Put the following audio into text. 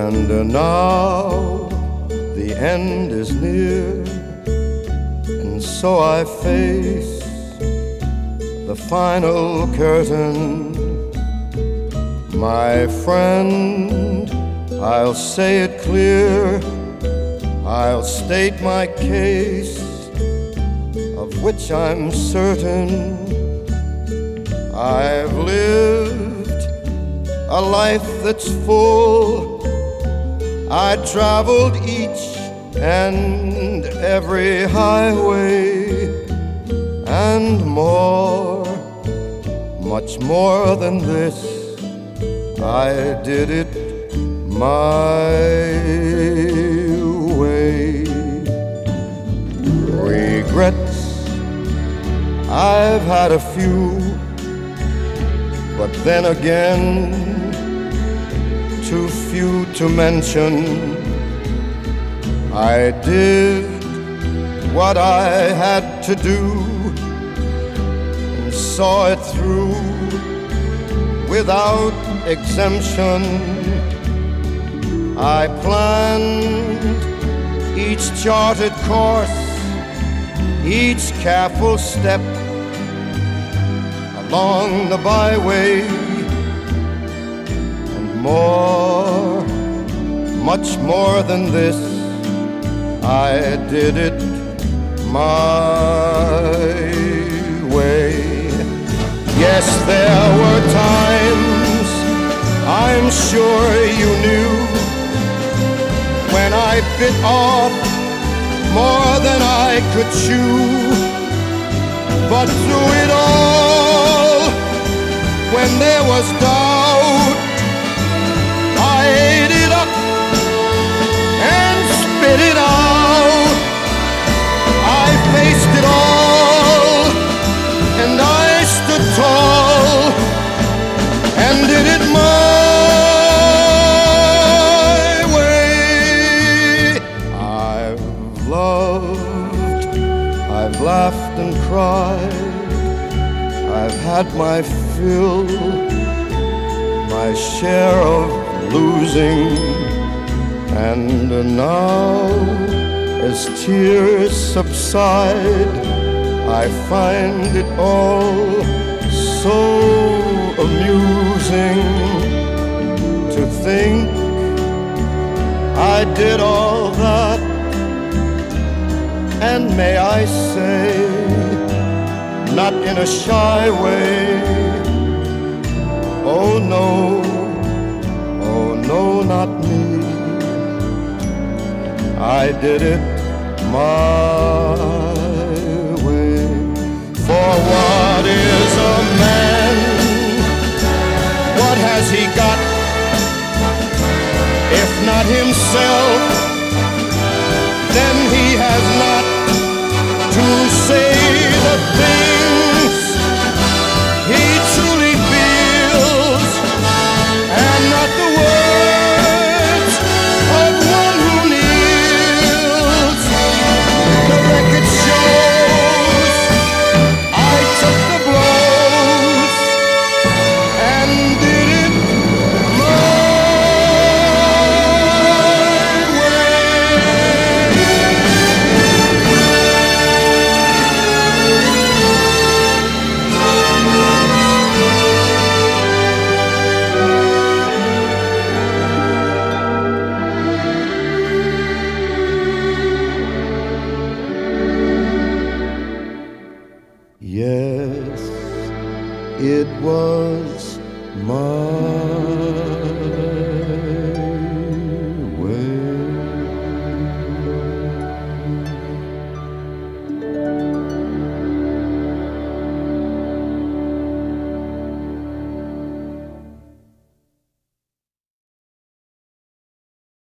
And now the end is near, and so I face the final curtain. My friend, I'll say it clear, I'll state my case, of which I'm certain. I've lived a life that's full. I traveled each and every highway, and more, much more than this, I did it my way. Regrets, I've had a few, but then again, too few to mention. I did what I had to do and saw it through without exemption. I planned each charted course, each careful step along the byway, and more, much more than this, I did it my way. Yes, there were times, I'm sure you knew, when I bit off more than I could chew. But through it all, when there was doubt, I ate it up and spit it out. I faced it all, and I stood tall and did it my way. I've loved, I've laughed and cried, I've had my fill, my share of losing, and now as tears subside, I find it all so amusing to think I did all that, and may I say, not in a shy way, oh no, not me. I did it my way. For what is a man? What has he got, if not himself? Then he has not to say the things he truly feels, and not the words of one who kneels. The record shows I took the blows and did it my Yes, it was my